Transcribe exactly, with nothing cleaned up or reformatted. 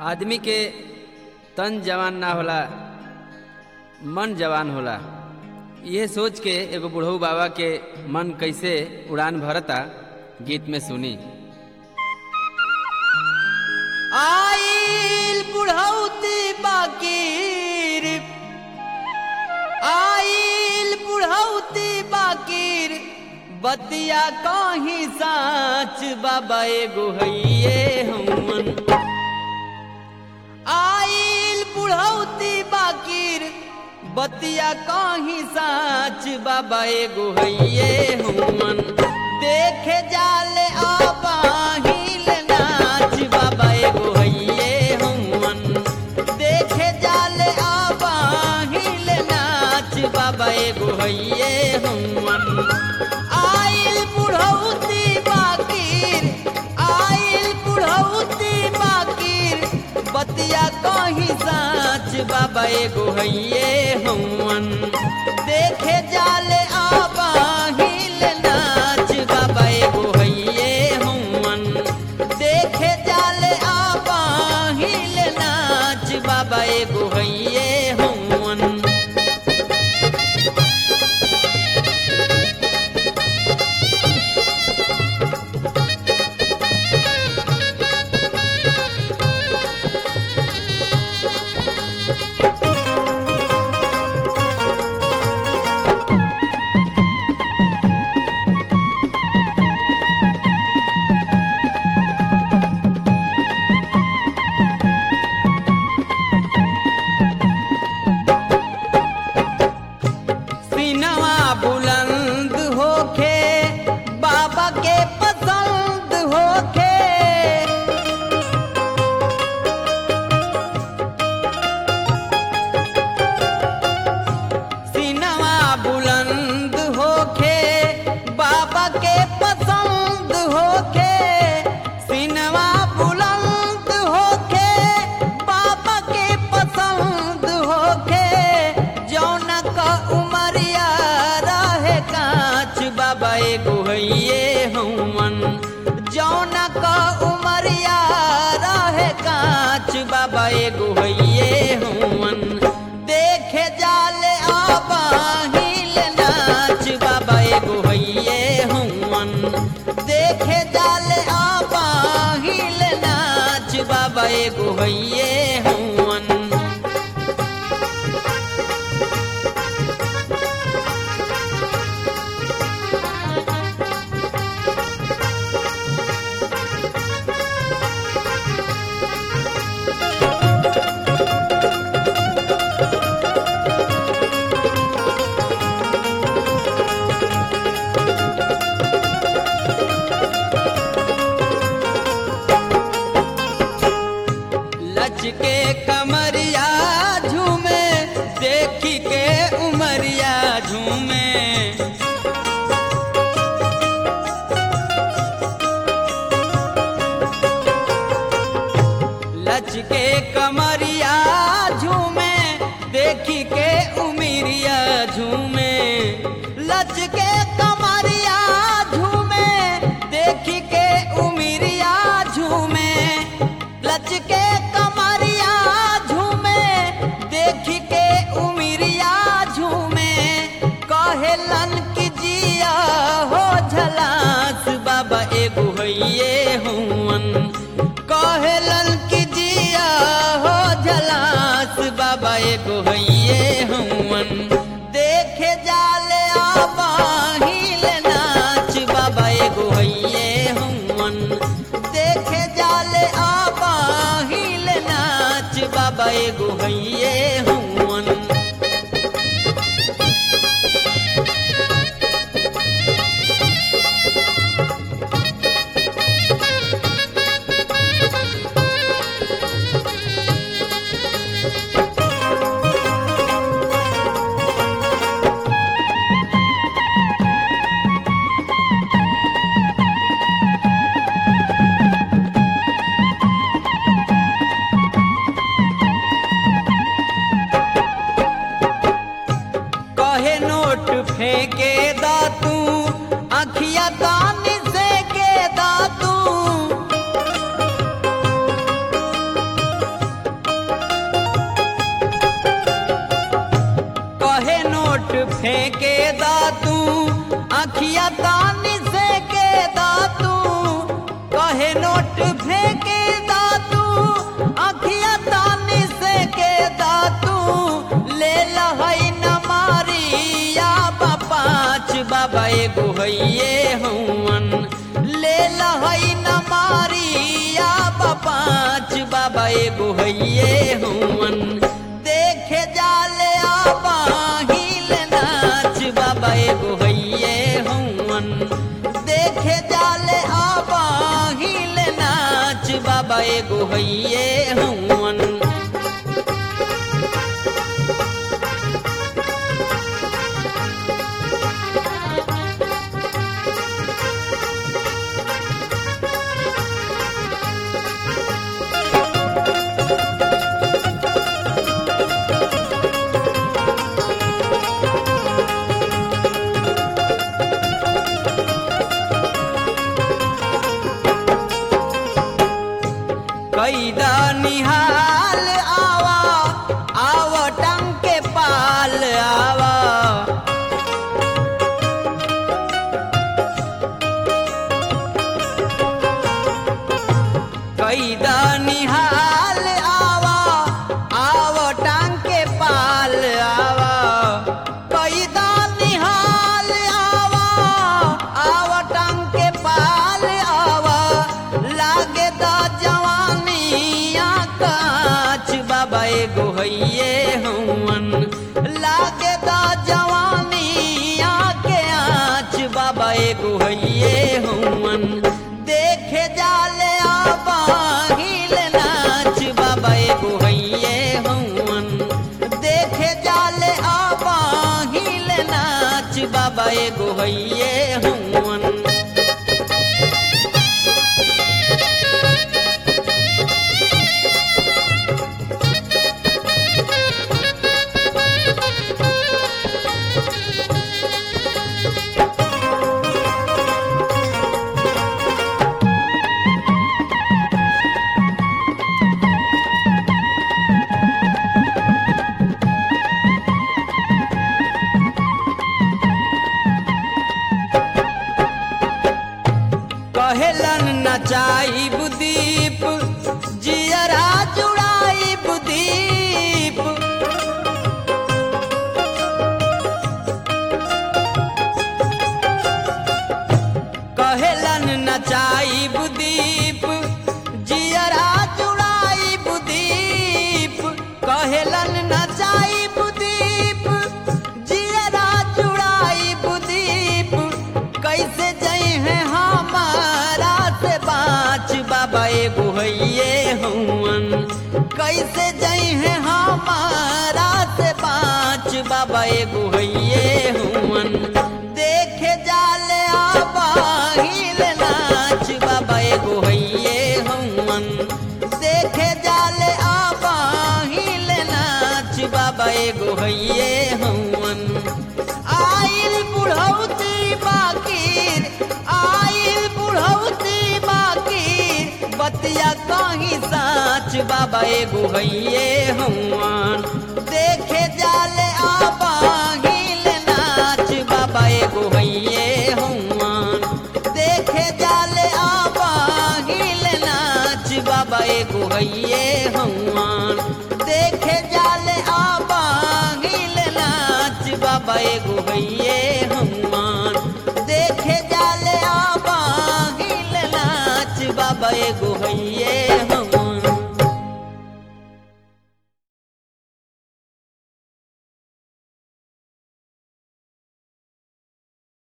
आदमी के तन जवान ना होला, मन जवान होला। यह सोच के एगो बुढ़ऊ बाबा के मन कैसे उड़ान भरता गीत में सुनी। आइल बुढ़ौती बाकीर, आइल बुढ़ौती बाकीर, बतिया कहीं साच बाबा एगो हइये हमन। आइल बुढ़ौती बाकीर, बतिया कहीं साच बाबा एगो हइये हमन। देखे जाले आबाहिल नाच बाबा एगो हइये हमन। देखे जाले आबाहिल नाच बाबा एगो हइये हमन। आइल बुढ़ौती बाकीर, आइल बुढ़ौती बाकीर, बतिया कहीं साच बाबा एगो हइये हमन। देखे जाले आबाहिल नाच बाबा एगो हइये हमन। देखे जाले आबाहिल नाच बाबा एगो हइये हमन। सीनवा बुलंद होखे बाबा के पसंद होखे। सीनवा बुलंद होखे बाबा के पसंद होखे। सीनवा बुलंद होखे बाबा के पसंद होखे। जौन का उमरिया रहे कांच बाबा एगो हइये हमन। जौन का उमरिया रहे कांच बाबा एगो हइये हमन। देखे जाले आबाहिल नाच बाबा एगो हइये हमन। देखे जाले आबाहिल नाच बाबा एगो हइये हमन। लच के कमरिया झूमे, देखी के उमरिया झूमे। लच के कमरिया झूमे, देखी के उमरिया झूमे। लच के कमरिया झूमे, देखी के उमरिया झूमे। लच के कमरिया झूमे, देखी के उमरिया झूमे। कहेलन कि जिया हो झलास बाबा एगो हइये हमन। कहेलन कि जिया हो झलास बाबा एगो हइये हमन। देखे जाले आबाहिल नाच बाबा एगो हइये हमन। देखे जाले आबाहिल नाच बाबा एगो हइये हमन। फेंके दा तू अखिया तानी से के दा तू कहे नोट फेंके दा तू अखिया तानी से के दा तू ले लहई न मारिया पाँच बाबा एगो हइये हवन ले लहई न मारिया पाँच बाबा एगो हइये हवन देखे जाले आबाहिल नाच बाबा एगो हइये हवन देखे जाले आबाहिल नाच बाबा एगो हइये हवन कैदा निहाल आवा आवा टंग के पाल आवा कैदा निहाल आवा आवा टंग के पाल आवा कैदा निहाल आवा आवा टंग के पाल आवा लागे दा जवानिया काच बाबा एगो हइये हवन लागे दा जवानिया के आँच बाबा एगो हइये हवन देखे जाले आबाहिल नाच बाबा एगो हइये हवन देखे जाले आबाहिल नाच बाबा एगो हइये हवन कहेलन नचाई बुदीप जियरा जुड़ाई बुदीप कहेलन नचाई बुदीप जियरा जुड़ाई बुदीप कहेलन नचाई बुदीप जियरा जुड़ाई बुदीप कैसे जई है हमारा से बाँच बाबा एगो हइये हवन कैसे जई है हमारा से बाँच बाबा एगो हइये हवन देखे जाले आबाहिल नाच बाबा एगो हइये हवन देखे जाले आबाहिल नाच बाबा एगो हइये हवन आइल बुढ़ौती बाकीर आइल बुढ़ौती बाकीर बतिया कहीं साच बाबा एगो हइये हवन देखे जाले आबाहिल नाच बाबा एगो हइये हवन देखे जाले आबाहिल नाच बाबा एगो हइये हवन देखे जाले आबाहिल नाच बाबा एगो हइये हवन देखे जाले आबाहिल नाच बाबा एगो हइये